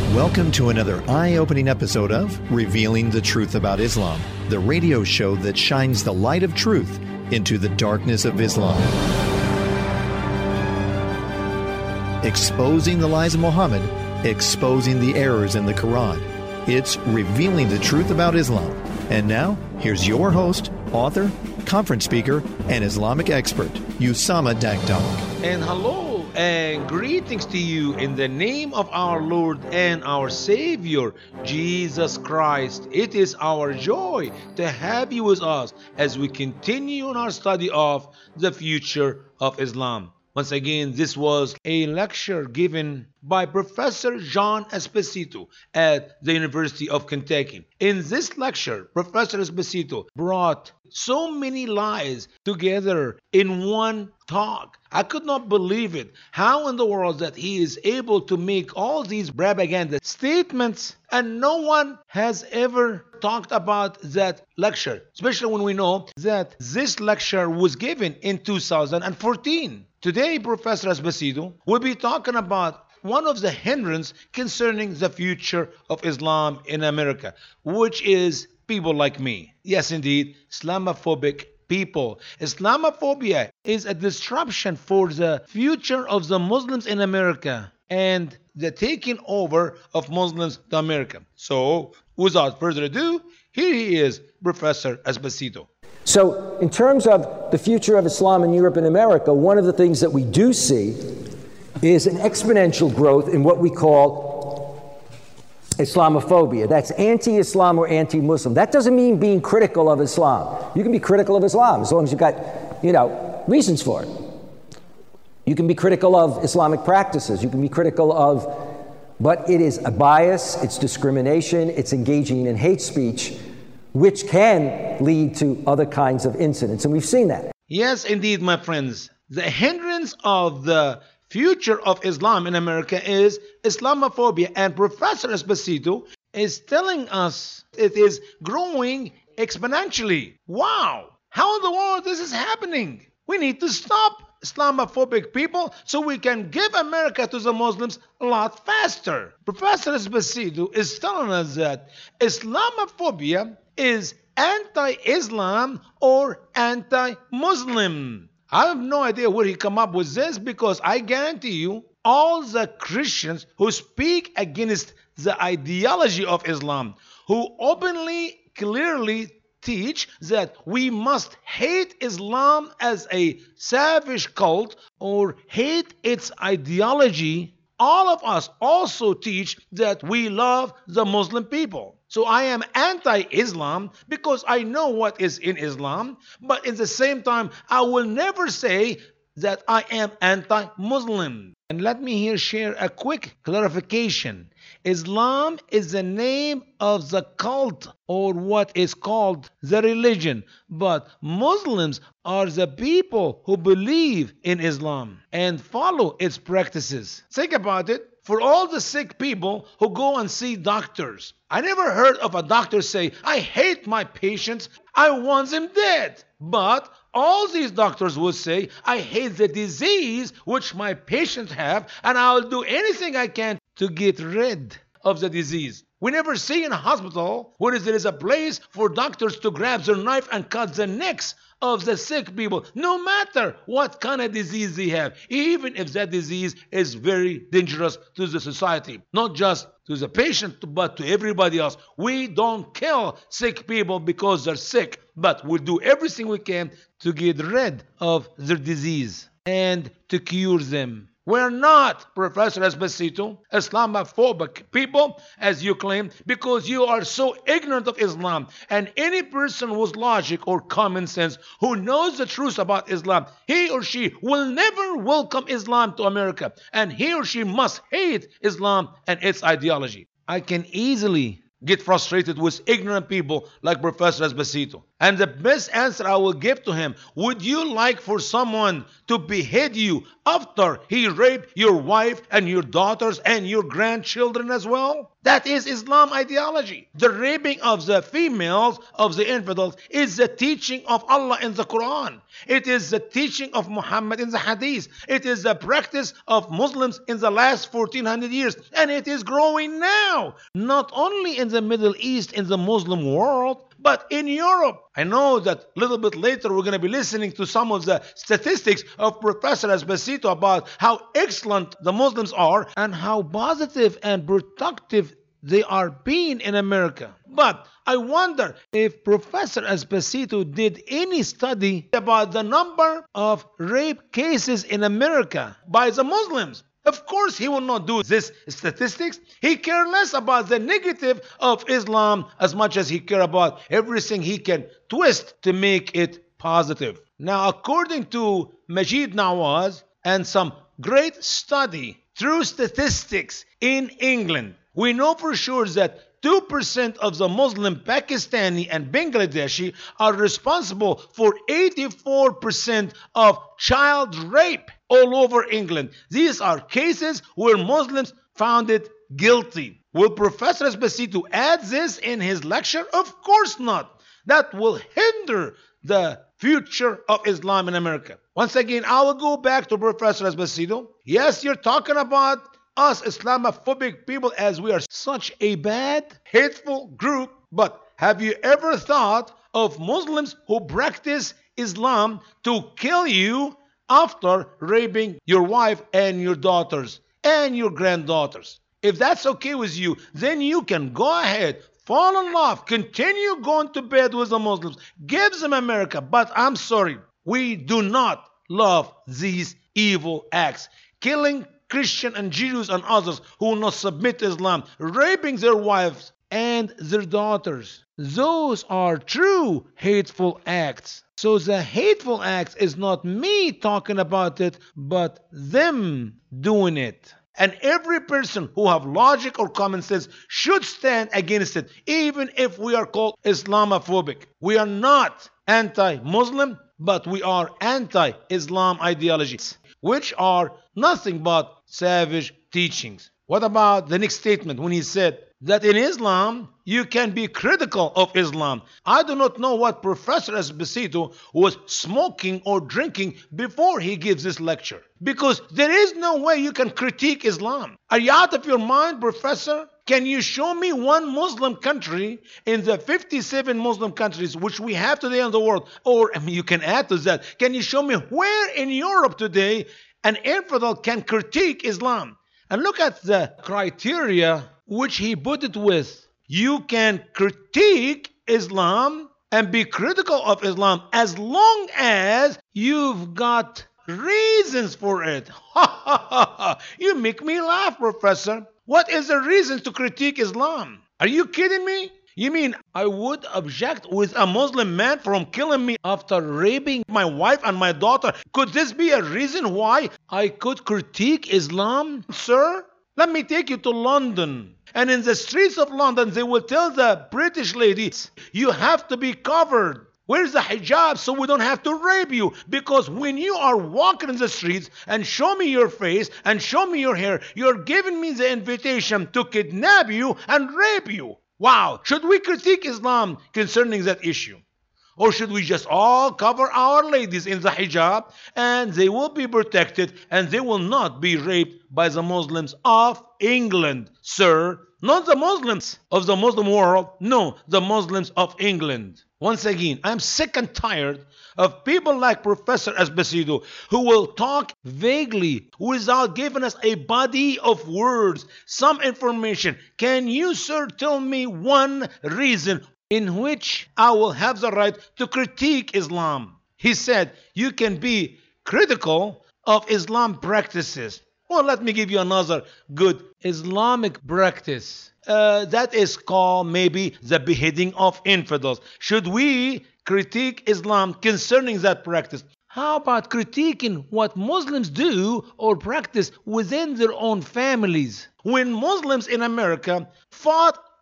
Welcome to another eye-opening episode of Revealing the Truth About Islam, the radio show that shines the light of truth into the darkness of Islam. Exposing the lies of Muhammad, exposing the errors in the Quran. It's Revealing the Truth About Islam. And now, here's your host, author, conference speaker, and Islamic expert, Usama Dakdok. And hello and greetings to you in the name of our Lord and our Savior, Jesus Christ. It is our joy to have you with us as we continue on our study of the future of Islam. Once again, this was a lecture given by Professor John Esposito at the University of Kentucky. In this lecture, Professor Esposito brought so many lies together in one talk. I could not believe it. How in the world that he is able to make all these propaganda statements and no one has ever talked about that lecture, especially when we know that this lecture was given in 2014. Today, Professor Esposito will be talking about one of the hindrances concerning the future of Islam in America, which is people like me. Yes, indeed, Islamophobic people. Islamophobia is a disruption for the future of the Muslims in America and the taking over of Muslims to America. So, without further ado, here he is, Professor Esposito. So, in terms of the future of Islam in Europe and America, one of the things that we do see is an exponential growth in what we call Islamophobia. That's anti-Islam or anti-Muslim. That doesn't mean being critical of Islam. You can be critical of Islam as long as you've got, reasons for it. You can be critical of Islamic practices. You can be critical of, but it is a bias, it's discrimination, it's engaging in hate speech, which can lead to other kinds of incidents. And we've seen that. Yes, indeed, my friends. The hindrance of the future of Islam in America is Islamophobia. And Professor Esposito is telling us it is growing exponentially. Wow! How in the world this is happening? We need to stop Islamophobic people so we can give America to the Muslims a lot faster. Professor Esposito is telling us that Islamophobia is anti-Islam or anti-Muslim. I have no idea where he come up with this, because I guarantee you all the Christians who speak against the ideology of Islam, who openly, clearly teach that we must hate Islam as a savage cult or hate its ideology, all of us also teach that we love the Muslim people. So I am anti-Islam because I know what is in Islam, but at the same time, I will never say that I am anti-Muslim. And let me here share a quick clarification. Islam is the name of the cult, or what is called the religion, but Muslims are the people who believe in Islam and follow its practices. Think about it. For all the sick people who go and see doctors, I never heard of a doctor say, I hate my patients, I want them dead. But all these doctors would say, I hate the disease which my patients have, and I'll do anything I can to get rid of the disease. We never see in a hospital where there is a place for doctors to grab their knife and cut the necks of the sick people, no matter what kind of disease they have, even if that disease is very dangerous to the society, not just to the patient, but to everybody else. We don't kill sick people because they're sick, but we'll do everything we can to get rid of their disease and to cure them. We're not, Professor Esposito, Islamophobic people, as you claim, because you are so ignorant of Islam. And any person with logic or common sense who knows the truth about Islam, he or she will never welcome Islam to America. And he or she must hate Islam and its ideology. I can easily get frustrated with ignorant people like Professor Esposito. And the best answer I will give to him, would you like for someone to behead you after he raped your wife and your daughters and your grandchildren as well? That is Islam ideology. The raping of the females of the infidels is the teaching of Allah in the Quran. It is the teaching of Muhammad in the Hadith. It is the practice of Muslims in the last 1400 years. And it is growing now, not only in the Middle East, in the Muslim world, but in Europe. I know that a little bit later we're going to be listening to some of the statistics of Professor Esposito about how excellent the Muslims are and how positive and productive they are being in America. But I wonder if Professor Esposito did any study about the number of rape cases in America by the Muslims. Of course, he will not do this statistics. He cares less about the negative of Islam as much as he cares about everything he can twist to make it positive. Now, according to Majid Nawaz and some great study through statistics in England, we know for sure that 2% of the Muslim Pakistani and Bangladeshi are responsible for 84% of child rape all over England. These are cases where Muslims found it guilty. Will Professor Esposito add this in his lecture? Of course not. That will hinder the future of Islam in America. Once again, I will go back to Professor Esposito. Yes, you're talking about us Islamophobic people as we are such a bad, hateful group. But have you ever thought of Muslims who practice Islam to kill you after raping your wife and your daughters and your granddaughters? If that's okay with you, then you can go ahead, fall in love, continue going to bed with the Muslims, give them America. But I'm sorry, we do not love these evil acts. Killing Christian and Jews and others who will not submit to Islam, raping their wives and their daughters. Those are true hateful acts. So the hateful acts is not me talking about it, but them doing it. And every person who have logic or common sense should stand against it, even if we are called Islamophobic. We are not anti-Muslim, but we are anti-Islam ideologies, which are nothing but savage teachings. What about the next statement when he said that in Islam you can be critical of Islam? I do not know what Professor Esposito was smoking or drinking before he gives this lecture, because there is no way you can critique Islam. Are you out of your mind, Professor? Can you show me one Muslim country in the 57 Muslim countries which we have today in the world? Or you can add to that, can you show me where in Europe today an infidel can critique Islam? And look at the criteria which he put it with. You can critique Islam and be critical of Islam as long as you've got reasons for it. You make me laugh, Professor. What is the reason to critique Islam? Are you kidding me? You mean I would object with a Muslim man from killing me after raping my wife and my daughter? Could this be a reason why I could critique Islam, sir? Let me take you to London. And in the streets of London, they will tell the British ladies, you have to be covered. Where's the hijab so we don't have to rape you? Because when you are walking in the streets and show me your face and show me your hair, you're giving me the invitation to kidnap you and rape you. Wow, should we critique Islam concerning that issue? Or should we just all cover our ladies in the hijab and they will be protected and they will not be raped by the Muslims of England, sir? Not the Muslims of the Muslim world, no, the Muslims of England. Once again, I'm sick and tired of people like Professor Esposito who will talk vaguely without giving us a body of words, some information. Can you, sir, tell me one reason in which I will have the right to critique Islam? He said, you can be critical of Islam practices. Well, let me give you another good Islamic practice. That is called maybe the beheading of infidels. Should we critique Islam concerning that practice? How about critiquing what Muslims do or practice within their own families? When Muslims in America fought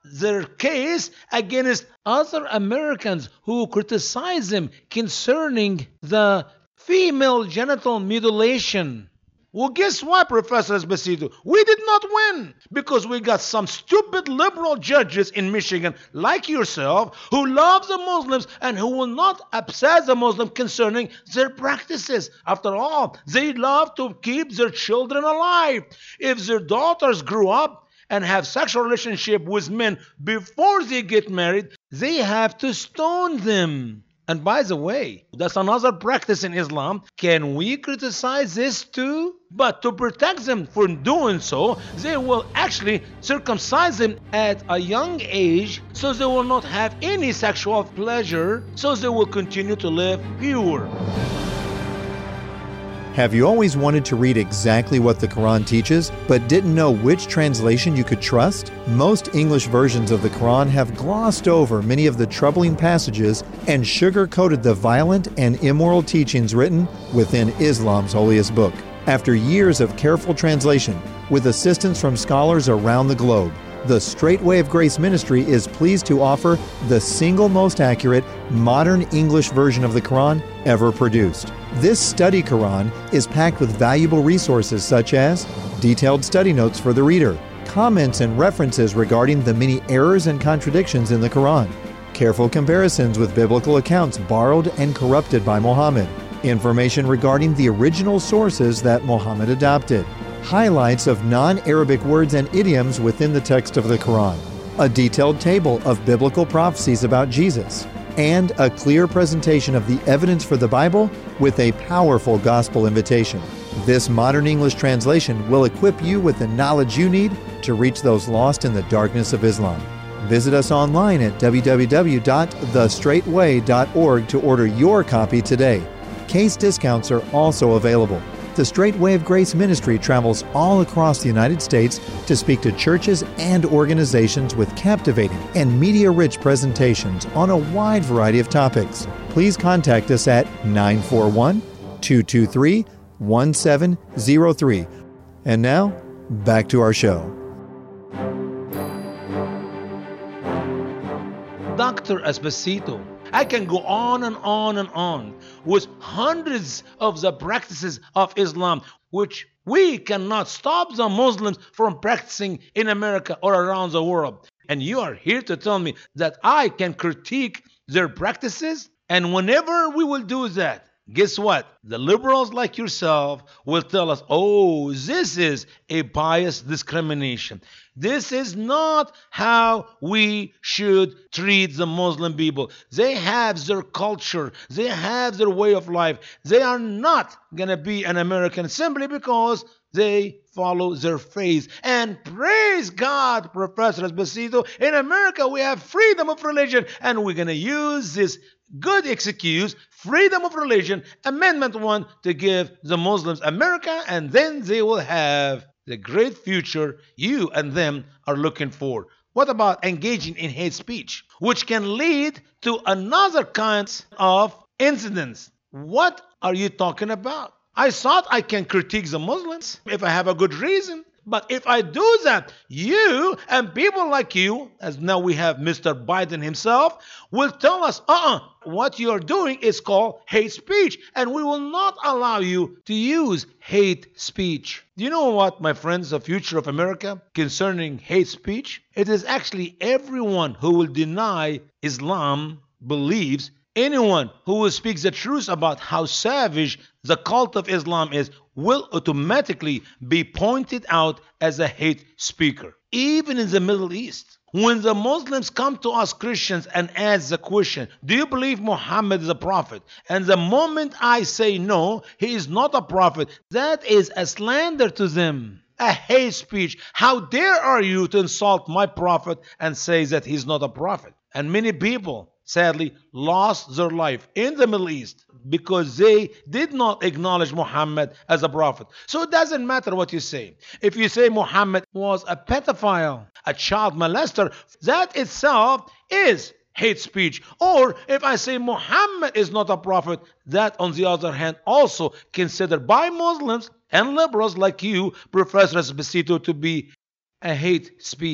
their case against other Americans who criticize him concerning the female genital mutilation. Well, guess what, Professor Esposito? We did not win because we got some stupid liberal judges in Michigan like yourself who love the Muslims and who will not upset the Muslims concerning their practices. After all, they love to keep their children alive. If their daughters grew up and have sexual relationship with men before they get married, they have to stone them. And by the way, that's another practice in Islam. Can we criticize this too? But to protect them from doing so, they will actually circumcise them at a young age so they will not have any sexual pleasure, so they will continue to live pure. Have you always wanted to read exactly what the Quran teaches, but didn't know which translation you could trust? Most English versions of the Quran have glossed over many of the troubling passages and sugar-coated the violent and immoral teachings written within Islam's holiest book. After years of careful translation, with assistance from scholars around the globe, the Straight Way of Grace Ministry is pleased to offer the single most accurate, modern English version of the Quran ever produced. This study Quran is packed with valuable resources such as detailed study notes for the reader, comments and references regarding the many errors and contradictions in the Quran, careful comparisons with biblical accounts borrowed and corrupted by Muhammad, information regarding the original sources that Muhammad adopted, highlights of non-Arabic words and idioms within the text of the Quran, a detailed table of biblical prophecies about Jesus, and a clear presentation of the evidence for the Bible with a powerful gospel invitation. This modern English translation will equip you with the knowledge you need to reach those lost in the darkness of Islam. Visit us online at www.thestraightway.org to order your copy today. Case discounts are also available. The Straight Way of Grace Ministry travels all across the United States to speak to churches and organizations with captivating and media-rich presentations on a wide variety of topics. Please contact us at 941-223-1703. And now, back to our show. Dr. Esposito, I can go on and on and on with hundreds of the practices of Islam which we cannot stop the Muslims from practicing in America or around the world. And you are here to tell me that I can critique their practices? And whenever we will do that, guess what? The liberals like yourself will tell us, oh, this is a biased discrimination. This is not how we should treat the Muslim people. They have their culture. They have their way of life. They are not going to be an American simply because they follow their faith. And praise God, Professor Esposito, in America we have freedom of religion, and we're going to use this good excuse, freedom of religion, Amendment 1, to give the Muslims America, and then they will have the great future you and them are looking for. What about engaging in hate speech, which can lead to another kind of incidents? What are you talking about? I thought I can critique the Muslims if I have a good reason. But if I do that, you and people like you, as now we have Mr. Biden himself, will tell us, what you're doing is called hate speech, and we will not allow you to use hate speech. Do you know what, my friends, the future of America concerning hate speech? It is actually everyone who will deny Islam believes. Anyone who will speak the truth about how savage the cult of Islam is will automatically be pointed out as a hate speaker. Even in the Middle East, when the Muslims come to us Christians and ask the question, do you believe Muhammad is a prophet? And the moment I say no, he is not a prophet, that is a slander to them. A hate speech. How dare are you to insult my prophet and say that he's not a prophet? And many people sadly lost their life in the Middle East because they did not acknowledge Muhammad as a prophet. So it doesn't matter what you say. If you say Muhammad was a pedophile, a child molester, that itself is hate speech. Or if I say Muhammad is not a prophet, that on the other hand also considered by Muslims and liberals like you, Professor Esposito, to be a hate speech.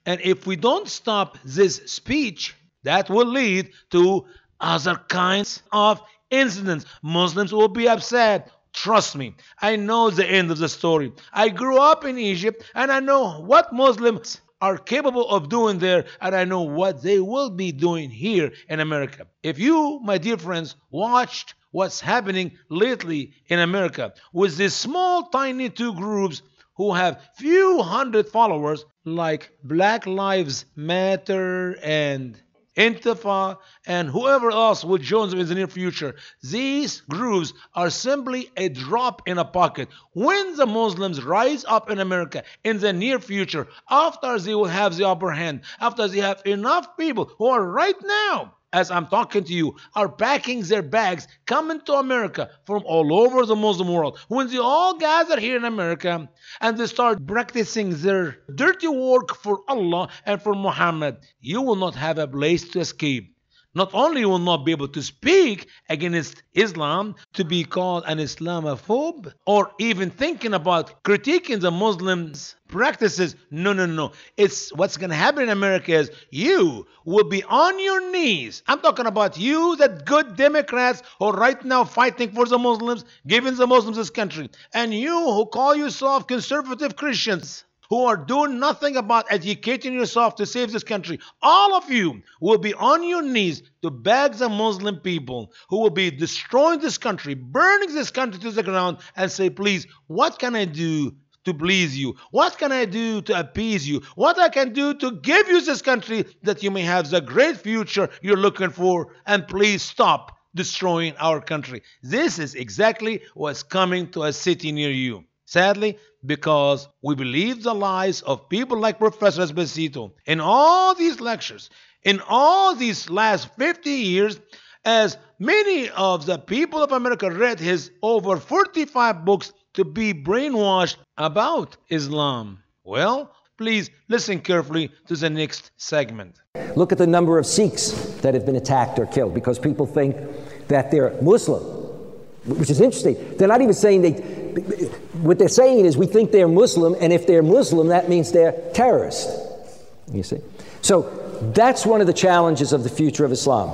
And if we don't stop this speech, that will lead to other kinds of incidents. Muslims will be upset. Trust me, I know the end of the story. I grew up in Egypt and I know what Muslims are capable of doing there, and I know what they will be doing here in America. If you, my dear friends, watched what's happening lately in America with these small, tiny two groups who have few hundred followers like Black Lives Matter and Intifa and whoever else will join them in the near future, these groups are simply a drop in a pocket. When the Muslims rise up in America in the near future, after they will have the upper hand, after they have enough people who are right now, as I'm talking to you, are packing their bags, coming to America from all over the Muslim world. When they all gather here in America and they start practicing their dirty work for Allah and for Muhammad, you will not have a place to escape. Not only you will not be able to speak against Islam, to be called an Islamophobe, or even thinking about critiquing the Muslims' practices. No. It's what's going to happen in America is you will be on your knees. I'm talking about you, that good Democrats who are right now fighting for the Muslims, giving the Muslims this country, and you who call yourself conservative Christians, who are doing nothing about educating yourself to save this country. All of you will be on your knees to beg the Muslim people who will be destroying this country, burning this country to the ground, and say, please, what can I do to please you? What can I do to appease you? What I can do to give you this country that you may have the great future you're looking for, and please stop destroying our country. This is exactly what's coming to a city near you. Sadly, because we believe the lies of people like Professor Esposito in all these lectures, in all these last 50 years, as many of the people of America read his over 45 books to be brainwashed about Islam. Well, please listen carefully to the next segment. Look at the number of Sikhs that have been attacked or killed because people think that they're Muslim, which is interesting. They're not even saying what they're saying is we think they're Muslim, and if they're Muslim, that means they're terrorists. You see? So that's one of the challenges of the future of Islam.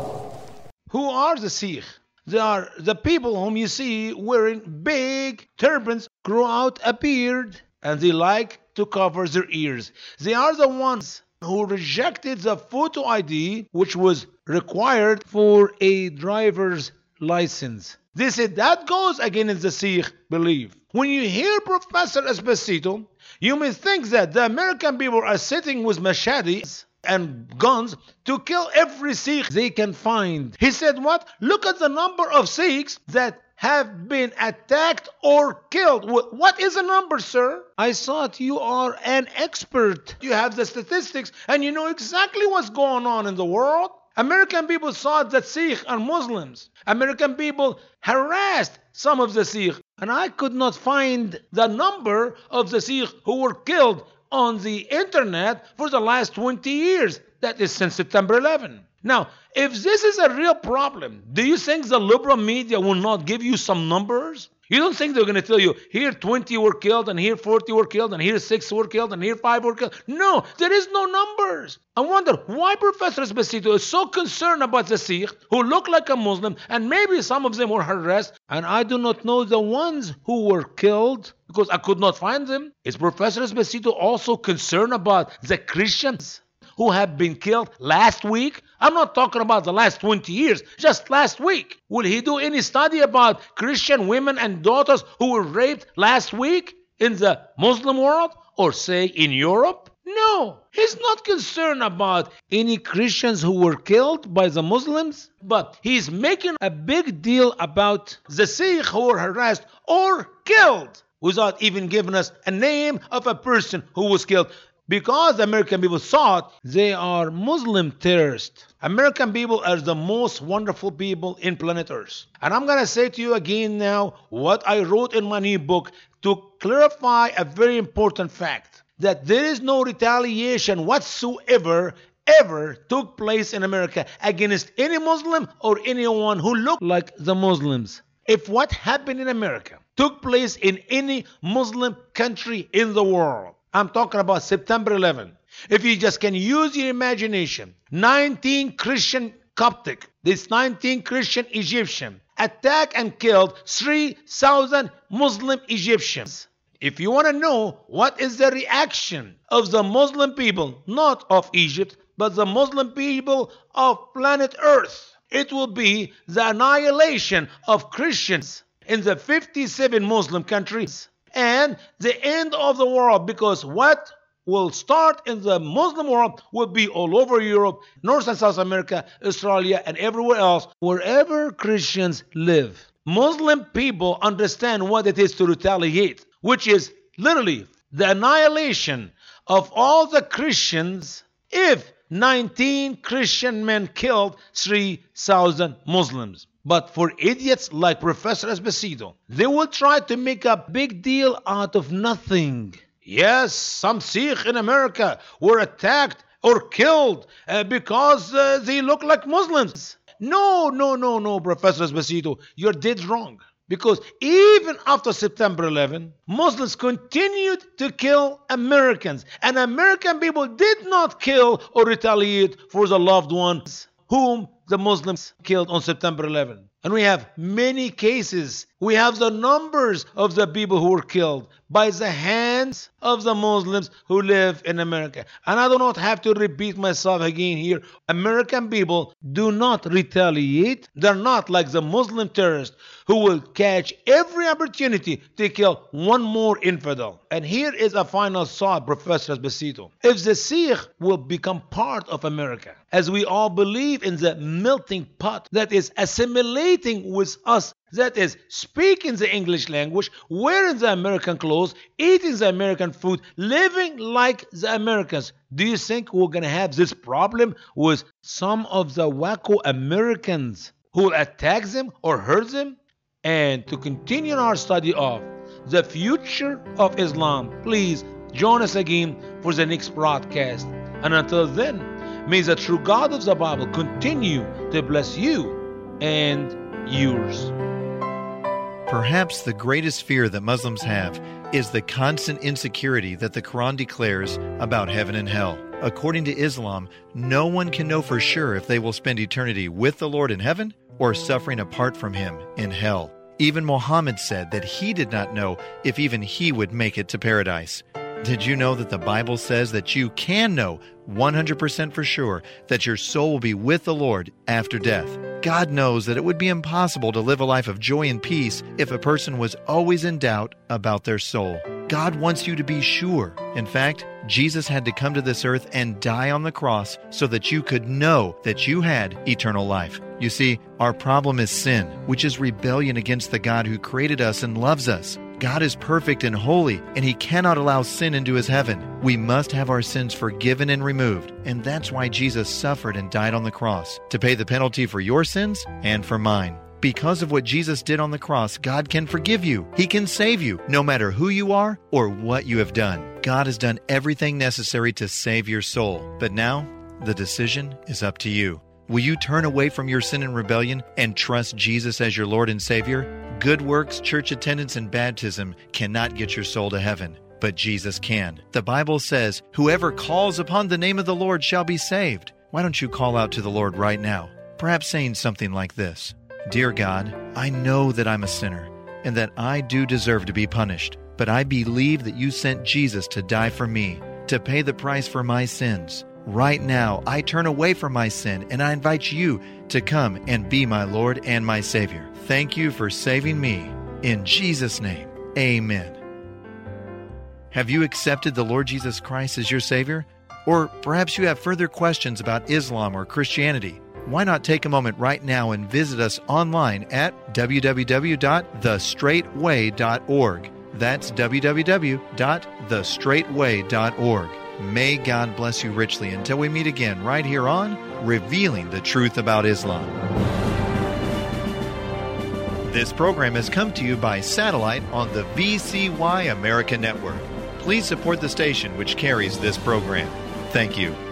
Who are the Sikh? They are the people whom you see wearing big turbans, grow out a beard, and they like to cover their ears. They are the ones who rejected the photo ID, which was required for a driver's license. They said that goes against the Sikh belief. When you hear Professor Esposito, you may think that the American people are sitting with machetes and guns to kill every Sikh they can find. He said what? Look at the number of Sikhs that have been attacked or killed. What is the number, sir? I thought you are an expert. You have the statistics and you know exactly what's going on in the world. American people thought that Sikhs are Muslims. American people harassed some of the Sikhs, and I could not find the number of the Sikhs who were killed on the internet for the last 20 years. That is since September 11. Now, if this is a real problem, do you think the liberal media will not give you some numbers? You don't think they're going to tell you, here 20 were killed, and here 40 were killed, and here 6 were killed, and here 5 were killed? No, there is no numbers. I wonder why Professor Esposito is so concerned about the Sikh who look like a Muslim, and maybe some of them were harassed, and I do not know the ones who were killed because I could not find them. Is Professor Esposito also concerned about the Christians who have been killed last week? I'm not talking about the last 20 years, just last week. Will he do any study about Christian women and daughters who were raped last week in the Muslim world, or say in Europe? No, he's not concerned about any Christians who were killed by the Muslims, but he's making a big deal about the Sikh who were harassed or killed without even giving us a name of a person who was killed. Because the American people thought they are Muslim terrorists. American people are the most wonderful people in planet Earth. And I'm going to say to you again now what I wrote in my new book to clarify a very important fact. That there is no retaliation whatsoever ever took place in America against any Muslim or anyone who looked like the Muslims. If what happened in America took place in any Muslim country in the world, I'm talking about September 11. If you just can use your imagination, 19 Christian Coptic, this 19 Christian Egyptian attacked and killed 3,000 Muslim Egyptians. If you want to know what is the reaction of the Muslim people, not of Egypt, but the Muslim people of planet Earth, it will be the annihilation of Christians in the 57 Muslim countries and the end of the world, because what will start in the Muslim world will be all over Europe, North and South America, Australia, and everywhere else, wherever Christians live. Muslim people understand what it is to retaliate, which is literally the annihilation of all the Christians if 19 Christian men killed 3,000 Muslims. But for idiots like Professor Esposito, they will try to make a big deal out of nothing. Yes, some Sikh in America were attacked or killed because they look like Muslims. No, Professor Esposito, you're dead wrong. Because even after September 11, Muslims continued to kill Americans. And American people did not kill or retaliate for the loved ones whom the Muslims killed on September 11. And we have many cases. We have the numbers of the people who were killed by the hands of the Muslims who live in America. And I do not have to repeat myself again here. American people do not retaliate. They're not like the Muslim terrorists who will catch every opportunity to kill one more infidel. And here is a final thought, Professor Esposito. If the Sikh will become part of America, as we all believe in the melting pot that is assimilating with us, that is speaking the English language, wearing the American clothes, eating the American food, living like the Americans, do you think we're going to have this problem with some of the wacko Americans who will attack them or hurt them? And to continue our study of the future of Islam, please join us again for the next broadcast. And until then, may the true God of the Bible continue to bless you and yours. Perhaps the greatest fear that Muslims have is the constant insecurity that the Quran declares about heaven and hell. According to Islam, no one can know for sure if they will spend eternity with the Lord in heaven or suffering apart from Him in hell. Even Muhammad said that he did not know if even he would make it to paradise. Did you know that the Bible says that you can know 100% for sure that your soul will be with the Lord after death? God knows that it would be impossible to live a life of joy and peace if a person was always in doubt about their soul. God wants you to be sure. In fact, Jesus had to come to this earth and die on the cross so that you could know that you had eternal life. You see, our problem is sin, which is rebellion against the God who created us and loves us. God is perfect and holy, and He cannot allow sin into His heaven. We must have our sins forgiven and removed, and that's why Jesus suffered and died on the cross, to pay the penalty for your sins and for mine. Because of what Jesus did on the cross, God can forgive you. He can save you, no matter who you are or what you have done. God has done everything necessary to save your soul. But now, the decision is up to you. Will you turn away from your sin and rebellion and trust Jesus as your Lord and Savior? Good works, church attendance, and baptism cannot get your soul to heaven, but Jesus can. The Bible says, "Whoever calls upon the name of the Lord shall be saved." Why don't you call out to the Lord right now? Perhaps saying something like this: Dear God, I know that I'm a sinner and that I do deserve to be punished, but I believe that you sent Jesus to die for me, to pay the price for my sins. Right now, I turn away from my sin and I invite you to come and be my Lord and my Savior. Thank you for saving me. In Jesus' name, amen. Have you accepted the Lord Jesus Christ as your Savior? Or perhaps you have further questions about Islam or Christianity. Why not take a moment right now and visit us online at www.thestraightway.org. That's www.thestraightway.org. May God bless you richly until we meet again right here on Revealing the Truth About Islam. This program has come to you by satellite on the VCY America Network. Please support the station which carries this program. Thank you.